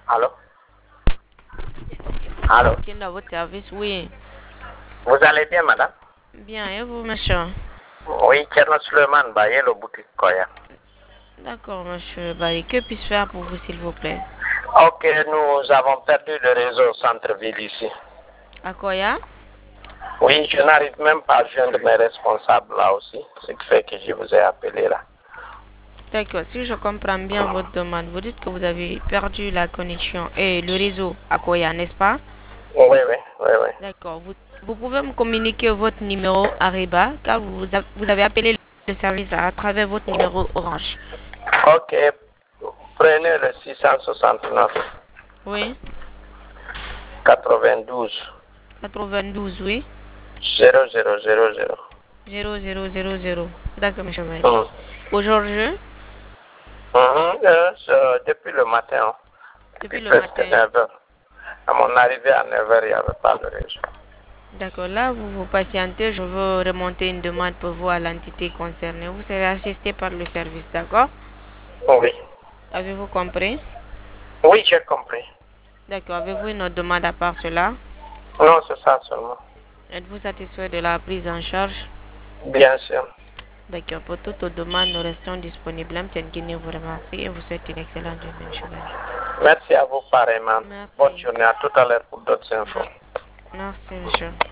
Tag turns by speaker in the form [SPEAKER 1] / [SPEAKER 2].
[SPEAKER 1] Allô? Allô?
[SPEAKER 2] Dans votre service, oui.
[SPEAKER 1] Vous allez bien, madame?
[SPEAKER 2] Bien, et vous, monsieur?
[SPEAKER 1] Oui, Tcherno Suleiman Bayelo Boutique Koya.
[SPEAKER 2] D'accord, monsieur Barry. Que puis-je faire pour vous, s'il vous plaît?
[SPEAKER 1] Ok, nous avons perdu le réseau centre-ville ici.
[SPEAKER 2] À Koya?
[SPEAKER 1] Oui, je n'arrive même pas à joindre mes responsables là aussi. Ce qui fait que je vous ai appelé là.
[SPEAKER 2] D'accord, si je comprends bien votre demande, vous dites que vous avez perdu la connexion et le réseau à Koya, n'est-ce pas?
[SPEAKER 1] Oui, oui, oui, oui.
[SPEAKER 2] D'accord, vous pouvez me communiquer votre numéro Ariba, car vous avez appelé le service à travers votre numéro Orange.
[SPEAKER 1] Ok, prenez le 669
[SPEAKER 2] Oui,
[SPEAKER 1] 92
[SPEAKER 2] 92, oui,
[SPEAKER 1] 0000.
[SPEAKER 2] 0000. D'accord, monsieur Barry.
[SPEAKER 1] Mhm.
[SPEAKER 2] Aujourd'hui,
[SPEAKER 1] Depuis le matin, depuis
[SPEAKER 2] depuis le
[SPEAKER 1] presque
[SPEAKER 2] matin.
[SPEAKER 1] 9 heures. À mon arrivée à 9 heures, il n'y avait pas de réseau.
[SPEAKER 2] D'accord, là, vous patientez, je veux remonter une demande pour vous à l'entité concernée. Vous serez assisté par le service, d'accord?
[SPEAKER 1] Oui.
[SPEAKER 2] Avez-vous compris?
[SPEAKER 1] Oui, j'ai compris.
[SPEAKER 2] D'accord, avez-vous une autre demande à part cela?
[SPEAKER 1] Non, c'est ça seulement.
[SPEAKER 2] Êtes-vous satisfait de la prise en charge?
[SPEAKER 1] Bien sûr.
[SPEAKER 2] D'accord, pour toute autre demande, nous restons disponibles. Mtengini vous remercie et vous souhaite une excellente journée, monsieur Barry.
[SPEAKER 1] Merci à vous pareillement. Bonne
[SPEAKER 2] Merci.
[SPEAKER 1] journée. À tout à l'heure pour d'autres infos.
[SPEAKER 2] Merci, monsieur.